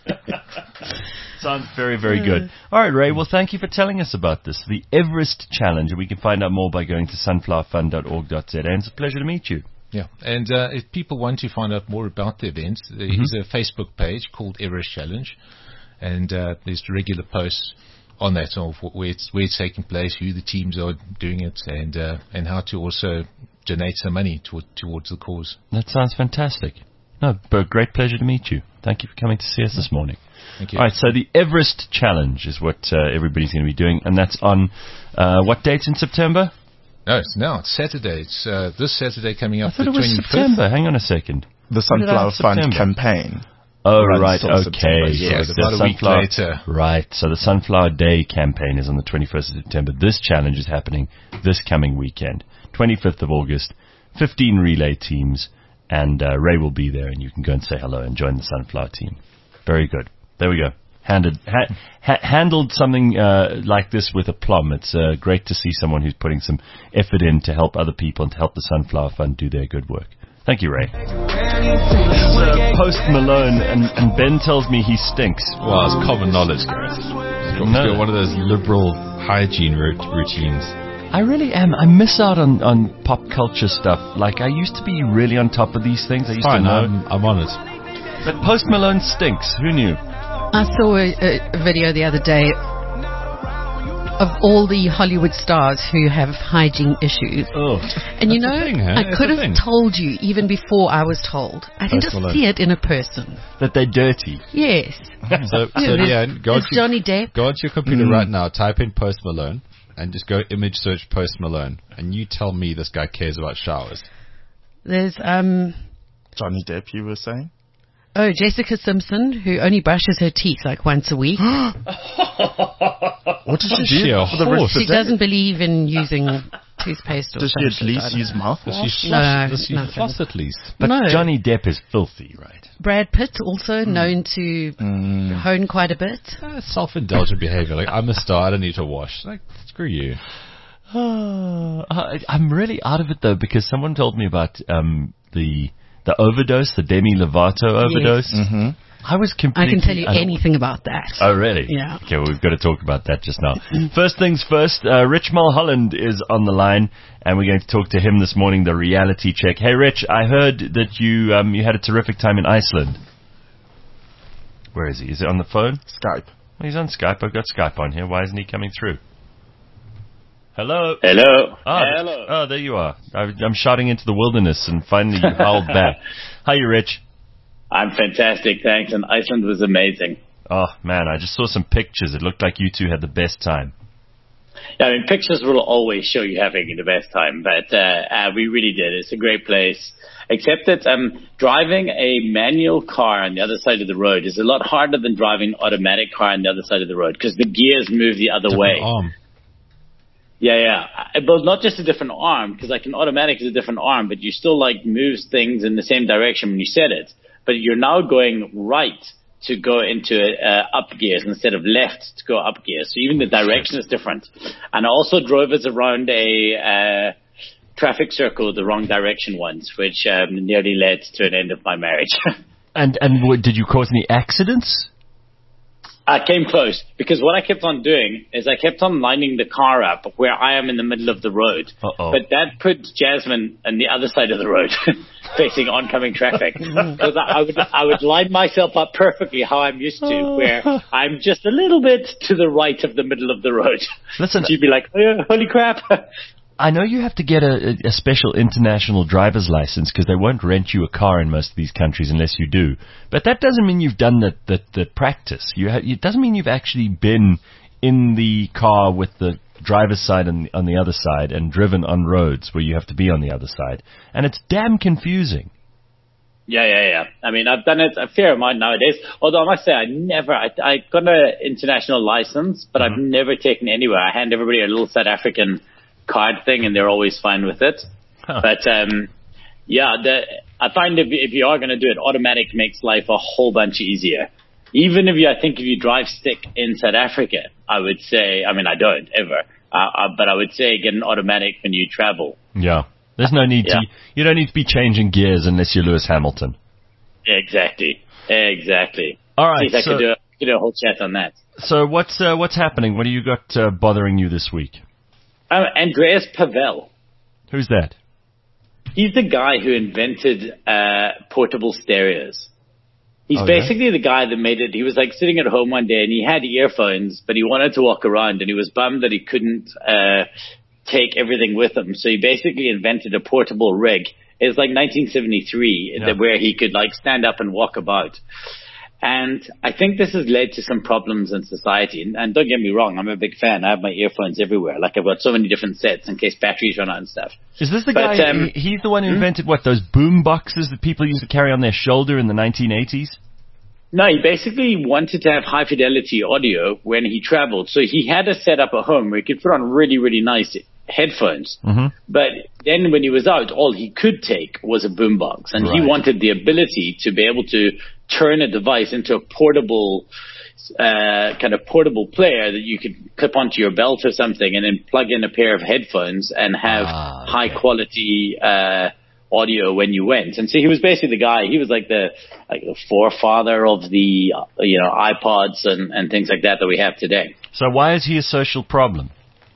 Sounds very, very good. All right, Ray. Well, thank you for telling us about this, the Everest Challenge. We can find out more by going to sunflower fund dot org dot z a. And it's a pleasure to meet you. Yeah, and uh, if people want to find out more about the event, there Mm-hmm. is a Facebook page called Everest Challenge, and uh, there's regular posts on that of where it's where it's taking place, who the teams are doing it, and uh, and how to also donate some money to, towards the cause. That sounds fantastic. No, but great pleasure to meet you. Thank you for coming to see us this morning. Thank you. All right, so the Everest Challenge is what uh, everybody's going to be doing, and that's on uh, what dates in September? No, it's now it's Saturday. It's uh, this Saturday coming up. I thought the it was twenty-fifth. September. Hang on a second. The When did I have Sunflower Fund September? campaign. Oh, runs right, till okay. September, Yes, so the about a week Sunflower- later. Right, so the Sunflower Day campaign is on the twenty-first of September. This challenge is happening this coming weekend, twenty-fifth of August, fifteen relay teams, and uh, Ray will be there, and you can go and say hello and join the Sunflower team. Very good. There we go. Handed, ha- ha- handled something uh, like this with aplomb. It's uh, great to see someone who's putting some effort in to help other people and to help the Sunflower Fund do their good work. Thank you, Ray. This is uh, Post Malone, and, and Ben tells me he stinks. Well, it's common knowledge, Gareth. He's got, he's got one of those liberal hygiene rut- routines. I really am. I miss out on, on pop culture stuff. Like, I used to be really on top of these things. I used Fine, to know. I'm, I'm on it. But Post Malone stinks. Who knew? I saw a, a video the other day of all the Hollywood stars who have hygiene issues. Oh. And you That's know, a thing, huh? I It's could a have thing. told you even before I was told. I can Post just Malone. see it in a person. That they're dirty. Yes. So, so Yeah, there's- yeah, go there's onto, Johnny Depp. go onto your computer Mm. right now, type in Post Malone, and just go image search Post Malone, and you tell me this guy cares about showers. There's um Johnny Depp, you were saying? oh Jessica Simpson, who only brushes her teeth like once a week. What does Is she she do a for the rest of She the day? doesn't believe in using toothpaste or Does she at something. I least don't use know. mouthwash? Does she No, floss, does she nothing. floss at least? But No. Johnny Depp is filthy, right? Brad Pitt also known to hone quite a bit. Uh, self-indulgent behavior. Like, I'm a star, I don't need to wash. Like, screw you. Oh, I, I'm really out of it, though, because someone told me about um, the the overdose, the Demi Lovato overdose. Mm-hmm. I was I completely... can tell you un- anything about that. Oh, really? Yeah. Okay, well, we've got to talk about that just now. First things first, uh, Rich Mulholland is on the line, and we're going to talk to him this morning, the reality check. Hey, Rich, I heard that you um, you had a terrific time in Iceland. Where is he? Is it on the phone? Skype. Well, he's on Skype. I've got Skype on here. Why isn't he coming through? Hello? Hello. Oh, Hello. Oh, there you are. I, I'm shouting into the wilderness, and finally you howled back. How you, Rich? I'm fantastic, thanks. And Iceland was amazing. Oh, man, I just saw some pictures. It looked like you two had the best time. Yeah, I mean, pictures will always show you having the best time, but uh, uh, we really did. It's a great place. Except that um, driving a manual car on the other side of the road is a lot harder than driving an automatic car on the other side of the road because the gears move the other Different way. arm. Yeah, yeah. Uh, But not just a different arm, because like an automatic is a different arm, but you still like moves things in the same direction when you set it. But you're now going right to go into uh, up gears instead of left to go up gears. So even the direction is different. And I also drove us around a uh, traffic circle the wrong direction once, which um, nearly led to an end of my marriage. And and what, did you cause any accidents? I came close because what I kept on doing is I kept on lining the car up where I am in the middle of the road. Uh-oh. But that put Jasmine on the other side of the road, facing oncoming traffic. Because I, I would I would line myself up perfectly how I'm used to, where I'm just a little bit to the right of the middle of the road. Listen, she'd be like, oh, "Holy crap!" I know you have to get a, a special international driver's license because they won't rent you a car in most of these countries unless you do. But that doesn't mean you've done the, the, the practice. You ha- it doesn't mean you've actually been in the car with the driver's side and on the other side and driven on roads where you have to be on the other side. And it's damn confusing. Yeah, yeah, yeah. I mean, I've done it a fair amount nowadays. Although I must say, I never, I, I got an international license, but mm-hmm. I've never taken anywhere. I hand everybody a little South African card thing, and they're always fine with it. Huh. But um, yeah, the, I find if, if you are going to do it, automatic makes life a whole bunch easier. Even if you, I think if you drive stick in South Africa, I would say, I mean, I don't ever, uh, uh, but I would say get an automatic when you travel. Yeah. There's no need yeah. to, you don't need to be changing gears unless you're Lewis Hamilton. Exactly. Exactly. All right. See if so, I could do, a, could do a whole chat on that. So what's, uh, what's happening? What do you got uh, bothering you this week? Uh, Andreas Pavel. Who's that? He's the guy who invented uh, portable stereos. He's oh, basically yeah? the guy that made it. He was like sitting at home one day and he had earphones, but he wanted to walk around and he was bummed that he couldn't uh, take everything with him. So he basically invented a portable rig. It was like nineteen seventy-three yeah. where he could like stand up and walk about. And I think this has led to some problems in society. And, and don't get me wrong, I'm a big fan. I have my earphones everywhere. Like I've got so many different sets in case batteries run out and stuff. Is this the but, guy, um, he's the one who invented what, those boom boxes that people used to carry on their shoulder in the nineteen eighties? No, he basically wanted to have high fidelity audio when he traveled. So he had a setup at home where he could put on really, really nice headphones. Mm-hmm. But then when he was out, all he could take was a boombox. And right. he wanted the ability to be able to turn a device into a portable, uh, kind of portable player that you could clip onto your belt or something and then plug in a pair of headphones and have ah, okay. high quality, uh, audio when you went. And so he was basically the guy, he was like the, like the forefather of the, uh, you know, iPods and, and things like that that we have today. So why is he a social problem?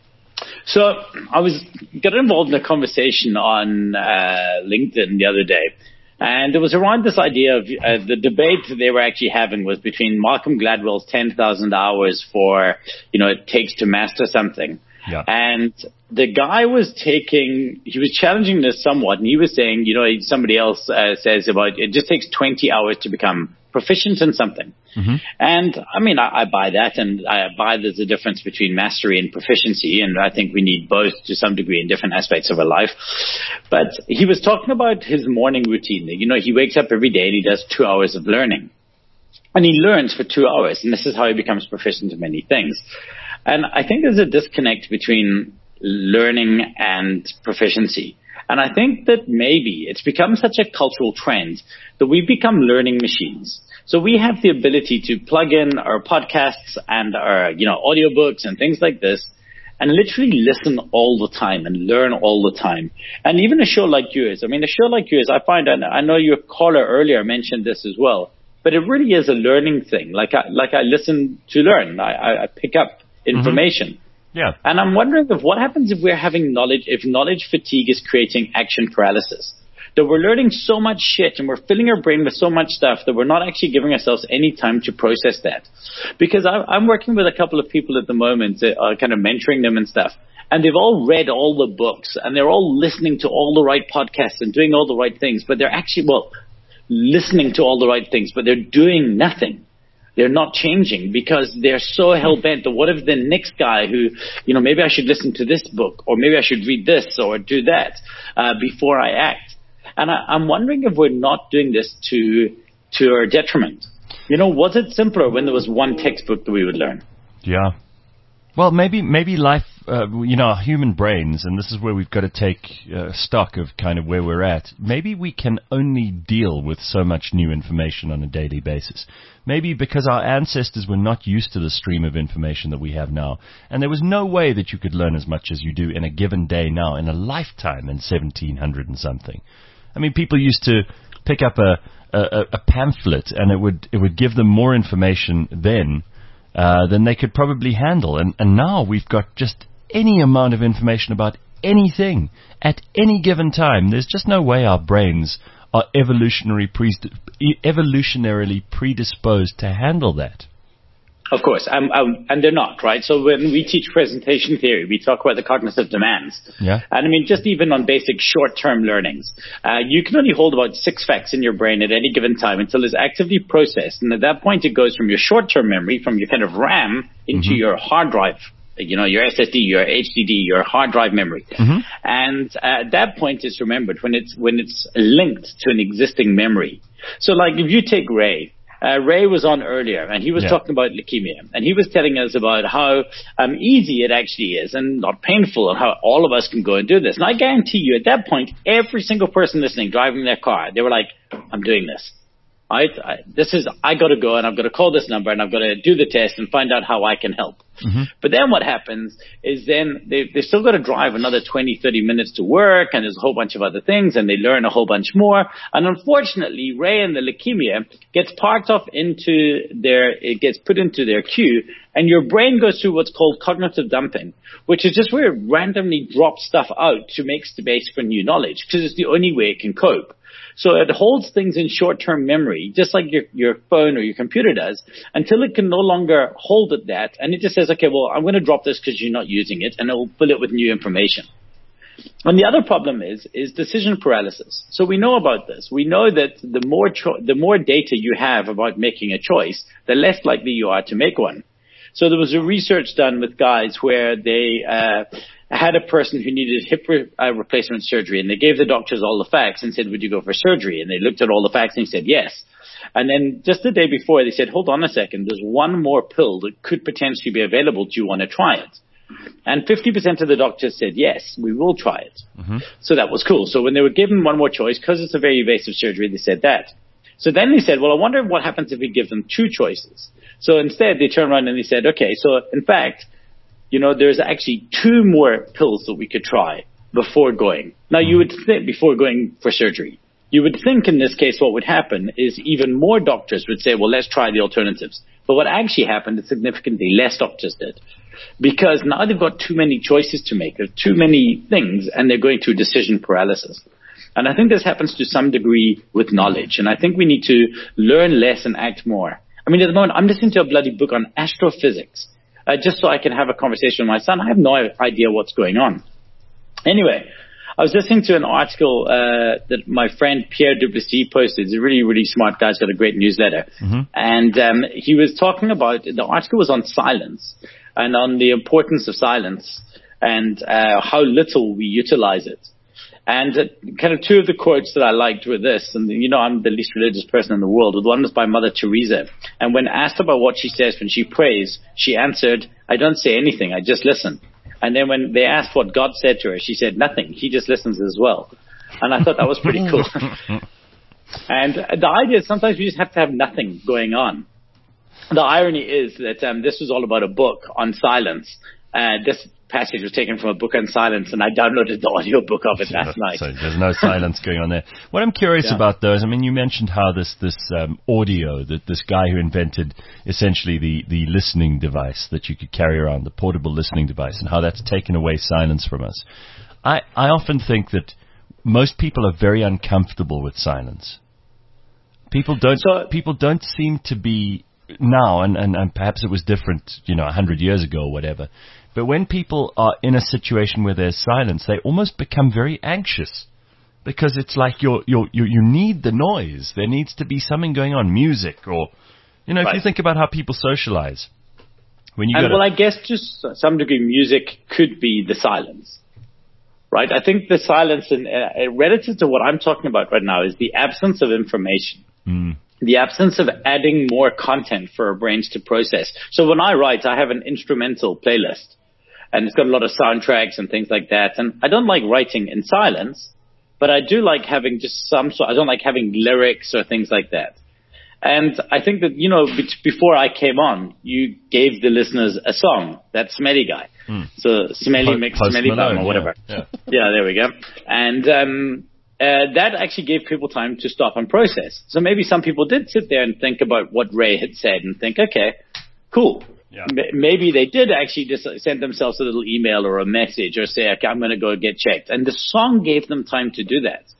So I was got involved in a conversation on uh, LinkedIn the other day, and it was around this idea of uh, the debate that they were actually having was between Malcolm Gladwell's ten thousand hours for, you know, it takes to master something. Yeah. And the guy was taking, he was challenging this somewhat, and he was saying, you know, somebody else uh, says about it just takes twenty hours to become proficient in something. Mm-hmm. And I mean, I, I buy that, and I buy there's a difference between mastery and proficiency, and I think we need both to some degree in different aspects of our life. But he was talking about his morning routine. You know, he wakes up every day and he does two hours of learning. And he learns for two hours, and this is how he becomes proficient in many things. And I think there's a disconnect between learning and proficiency. And I think that maybe it's become such a cultural trend that we've become learning machines. So we have the ability to plug in our podcasts and our, you know, audiobooks and things like this and literally listen all the time and learn all the time. And even a show like yours, I mean, a show like yours, I find, I know your caller earlier mentioned this as well, but it really is a learning thing. Like I, like I listen to learn. I, I pick up information. Mm-hmm. Yeah. And I'm wondering if what happens if we're having knowledge, if knowledge fatigue is creating action paralysis. That we're learning so much shit and we're filling our brain with so much stuff that we're not actually giving ourselves any time to process that. Because I, I'm working with a couple of people at the moment, that are kind of mentoring them and stuff. And they've all read all the books and they're all listening to all the right podcasts and doing all the right things. But they're actually, well, listening to all the right things, but they're doing nothing. They're not changing because they're so hell-bent that what if the next guy who, you know, maybe I should listen to this book or maybe I should read this or do that uh, before I act. And I, I'm wondering if we're not doing this to to our detriment. You know, was it simpler when there was one textbook that we would learn? Yeah. Well, maybe maybe life, uh, you know, our human brains, and this is where we've got to take uh, stock of kind of where we're at. Maybe we can only deal with so much new information on a daily basis. Maybe because our ancestors were not used to the stream of information that we have now, and there was no way that you could learn as much as you do in a given day now, in a lifetime in seventeen hundred and something. I mean, people used to pick up a, a, a pamphlet, and it would it would give them more information then uh, than they could probably handle. And, and now we've got just any amount of information about anything at any given time. There's just no way our brains are evolutionary pre- evolutionarily predisposed to handle that. Of course, um, um, and they're not, right? So when we teach presentation theory, we talk about the cognitive demands. Yeah. And I mean, just even on basic short-term learnings, uh, you can only hold about six facts in your brain at any given time until it's actively processed. And at that point, it goes from your short-term memory, from your kind of RAM, into mm-hmm. your hard drive. You know, your S S D, your H D D, your hard drive memory. Mm-hmm. And uh, at that point, it's remembered when it's when it's linked to an existing memory. So, like, if you take Ray. Uh, Ray was on earlier, and he was yeah. talking about leukemia, and he was telling us about how um, easy it actually is and not painful, and how all of us can go and do this. And I guarantee you, at that point, every single person listening, driving their car, they were like, I'm doing this. I, I, this is, I got to go, and I've got to call this number, and I've got to do the test and find out how I can help. Mm-hmm. But then what happens is then they, they've still got to drive another twenty, thirty minutes to work, and there's a whole bunch of other things, and they learn a whole bunch more. And unfortunately, Ray and the leukemia gets parked off into their, it gets put into their queue, and your brain goes through what's called cognitive dumping, which is just where it randomly drops stuff out to make space for new knowledge, because it's the only way it can cope. So it holds things in short-term memory, just like your, your phone or your computer does, until it can no longer hold it that. And it just says, okay, well, I'm going to drop this because you're not using it, and it will fill it with new information. And the other problem is, is decision paralysis. So we know about this. We know that the more, cho- the more data you have about making a choice, the less likely you are to make one. So there was a research done with guys where they, uh, had a person who needed hip re- uh, replacement surgery, and they gave the doctors all the facts and said, would you go for surgery? And they looked at all the facts and he said, yes. And then just the day before, they said, hold on a second, there's one more pill that could potentially be available. Do you want to try it? And fifty percent of the doctors said, yes, we will try it. Mm-hmm. So that was cool. So when they were given one more choice, because it's a very invasive surgery, they said that. So then they said, well, I wonder what happens if we give them two choices. So instead, they turned around and they said, okay, so in fact, you know, there's actually two more pills that we could try before going. Now, you would think before going for surgery, you would think in this case what would happen is even more doctors would say, well, let's try the alternatives. But what actually happened is significantly less doctors did. Because now they've got too many choices to make. There's too many things, and they're going through decision paralysis. And I think this happens to some degree with knowledge. And I think we need to learn less and act more. I mean, at the moment, I'm listening to a bloody book on astrophysics. Uh, just so I can have a conversation with my son. I have no idea what's going on. Anyway, I was listening to an article uh, that my friend Pierre Duplessis posted. He's a really, really smart guy. He's got a great newsletter. Mm-hmm. And um, he was talking about, the article was on silence and on the importance of silence and uh, how little we utilize it. And uh, kind of two of the quotes that I liked were this, and you know I'm the least religious person in the world. One was by Mother Teresa, and when asked about what she says when she prays, she answered, I don't say anything, I just listen. And then when they asked what God said to her, she said nothing, he just listens as well. And I thought that was pretty cool. And the idea is sometimes we just have to have nothing going on. The irony is that um, this was all about a book on silence. Uh, this passage was taken from a book on silence, and I downloaded the audio book of it last night. So there's no silence going on there. What I'm curious yeah. about, though, is, I mean, you mentioned how this this um, audio, that this guy who invented essentially the, the listening device that you could carry around, the portable listening device, and how that's taken away silence from us. I, I often think that most people are very uncomfortable with silence. People don't so, people don't seem to be now, and, and, and perhaps it was different, you know, a hundred years ago or whatever. But when people are in a situation where there's silence, they almost become very anxious because it's like you're, you're, you you need the noise. There needs to be something going on, music, or, you know, right. if you think about how people socialize. When you and go well, to, I guess to some degree, music could be the silence, right? I think the silence, in, uh, relative to what I'm talking about right now, is the absence of information. Mm. The absence of adding more content for our brains to process. So when I write, I have an instrumental playlist. And it's got a lot of soundtracks and things like that. And I don't like writing in silence, but I do like having just some sort, I don't like having lyrics or things like that. And I think that, you know, before I came on, you gave the listeners a song, that Smelly Guy. Mm. So Smelly Mix, Smelly Bum or whatever. Yeah, yeah. yeah, there we go. And um, uh, that actually gave people time to stop and process. So maybe some people did sit there and think about what Ray had said and think, okay, cool. Yeah. Maybe they did actually just send themselves a little email or a message or say, okay, I'm going to go get checked. And the song gave them time to do that.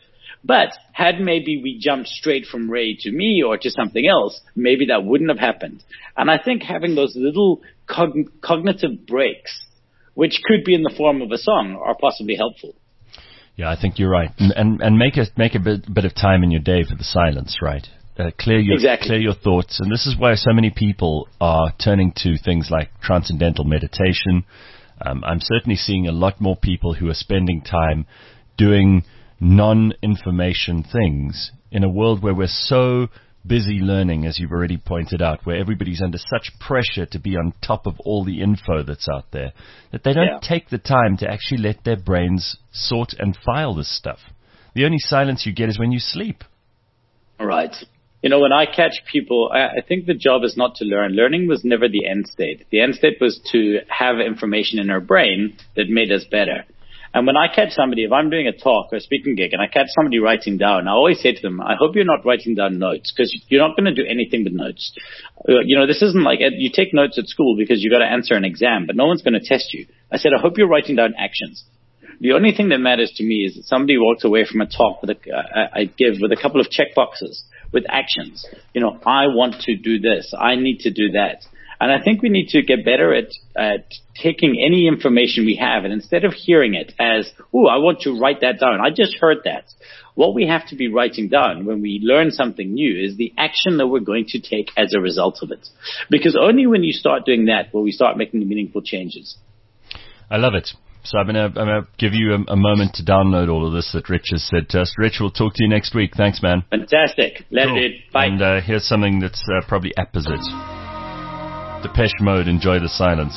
But had maybe we jumped straight from Ray to me or to something else, maybe that wouldn't have happened. And I think having those little cogn- cognitive breaks, which could be in the form of a song, are possibly helpful. Yeah, I think you're right. And and, and make a make a bit, bit of time in your day for the silence, right? Uh, clear your exactly. clear your thoughts, and this is why so many people are turning to things like transcendental meditation. Um, I'm certainly seeing a lot more people who are spending time doing non-information things in a world where we're so busy learning, as you've already pointed out, where everybody's under such pressure to be on top of all the info that's out there, that they don't Yeah. take the time to actually let their brains sort and file this stuff. The only silence you get is when you sleep. Right. You know, when I catch people, I, I think the job is not to learn. Learning was never the end state. The end state was to have information in our brain that made us better. And when I catch somebody, if I'm doing a talk or a speaking gig and I catch somebody writing down, I always say to them, I hope you're not writing down notes, because you're not going to do anything with notes. Uh, you know, this isn't like you take notes at school because you got to answer an exam, but no one's going to test you. I said, I hope you're writing down actions. The only thing that matters to me is that somebody walks away from a talk with a, uh, I give with a couple of check boxes with actions. You know, I want to do this. I need to do that. And I think we need to get better at, at taking any information we have, and instead of hearing it as, oh, I want to write that down. I just heard that. What we have to be writing down when we learn something new is the action that we're going to take as a result of it. Because only when you start doing that will we start making meaningful changes. I love it. So I'm going to give you a, a moment to download all of this that Rich has said to us. Rich, we'll talk to you next week. Thanks, man. Fantastic. Let cool. it. Bye. And uh, here's something that's uh, probably apposite. Depeche Mode, Enjoy the Silence.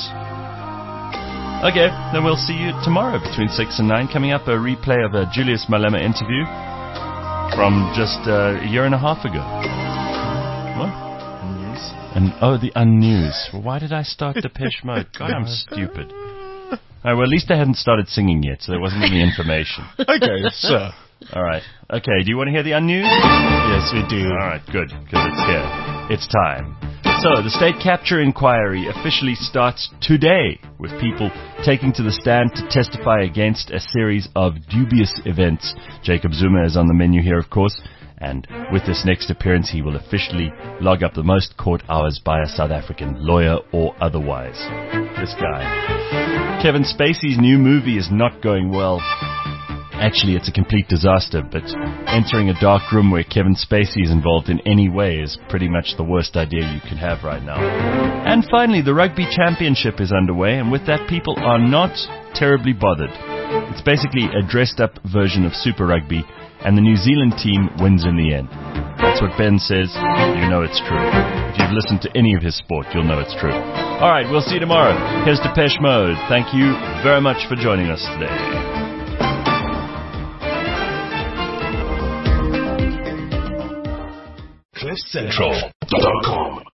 Okay, then we'll see you tomorrow between six and nine. Coming up, a replay of a Julius Malema interview from just uh, a year and a half ago. What? Unnews. And, oh, the Unnews. Well, why did I start Depeche Mode? God, I'm stupid. All right, well, at least I hadn't started singing yet, so there wasn't any information. Okay, sure. All right. Okay, do you want to hear the Unnews? Yes, we do. All right, good, because it's here. It's time. So, the state capture inquiry officially starts today, with people taking to the stand to testify against a series of dubious events. Jacob Zuma is on the menu here, of course, and with this next appearance, he will officially log up the most court hours by a South African lawyer or otherwise. This guy. Kevin Spacey's new movie is not going well. Actually, it's a complete disaster, but entering a dark room where Kevin Spacey is involved in any way is pretty much the worst idea you can have right now. And finally, the Rugby Championship is underway, and with that, people are not terribly bothered. It's basically a dressed-up version of Super Rugby, and the New Zealand team wins in the end. That's what Ben says. You know it's true. If you've listened to any of his sport, you'll know it's true. All right, we'll see you tomorrow. Here's Depeche Mode. Thank you very much for joining us today. cliff central dot com